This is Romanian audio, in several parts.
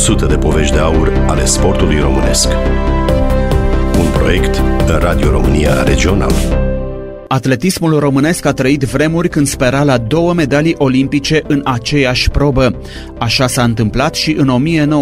100 de povești de aur ale sportului românesc. Un proiect Radio România Regional. Atletismul românesc a trăit vremuri când spera la 2 medalii olimpice în aceeași probă. Așa s-a întâmplat și în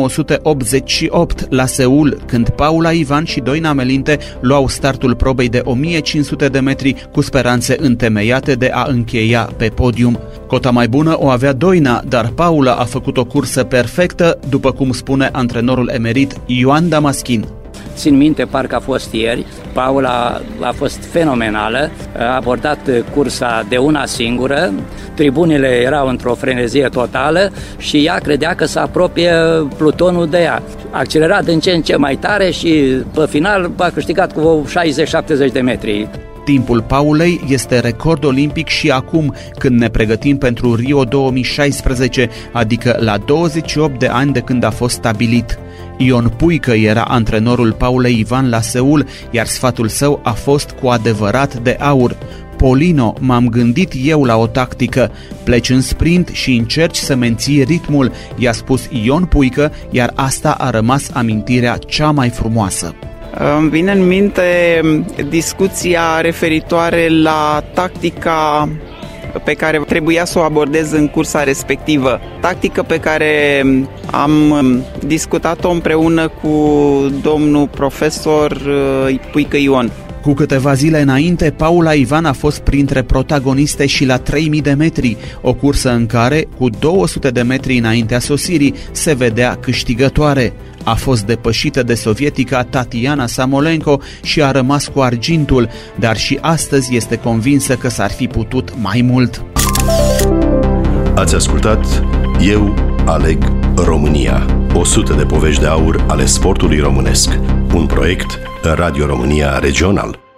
1988 la Seul, când Paula Ivan și Doina Melinte luau startul probei de 1500 de metri cu speranțe întemeiate de a încheia pe podium. Cota mai bună o avea Doina, dar Paula a făcut o cursă perfectă, după cum spune antrenorul emerit Ioan Damaschin. Țin minte, parcă a fost ieri, Paula a fost fenomenală, a abordat cursa de una singură, tribunile erau într-o frenezie totală și ea credea că se apropie plutonul de ea. A accelerat din ce în ce mai tare și pe final a câștigat cu 60-70 de metri. Timpul Paulei este record olimpic și acum, când ne pregătim pentru Rio 2016, adică la 28 de ani de când a fost stabilit. Ion Puică era antrenorul Paulei Ivan la Seul, iar sfatul său a fost cu adevărat de aur. Polino, m-am gândit eu la o tactică. Pleci în sprint și încerci să menții ritmul, i-a spus Ion Puică, iar asta a rămas amintirea cea mai frumoasă. Îmi vine în minte discuția referitoare la tactica pe care trebuia să o abordez în cursa respectivă. Tactică pe care am discutat-o împreună cu domnul profesor Puică Ion. Cu câteva zile înainte, Paula Ivan a fost printre protagoniste și la 3000 de metri, o cursă în care, cu 200 de metri înaintea sosirii, se vedea câștigătoare. A fost depășită de sovietica Tatiana Samolenko și a rămas cu argintul, dar și astăzi este convinsă că s-ar fi putut mai mult. Ați ascultat Eu aleg România. 100 de povești de aur ale sportului românesc. Un proiect Radio România Regional.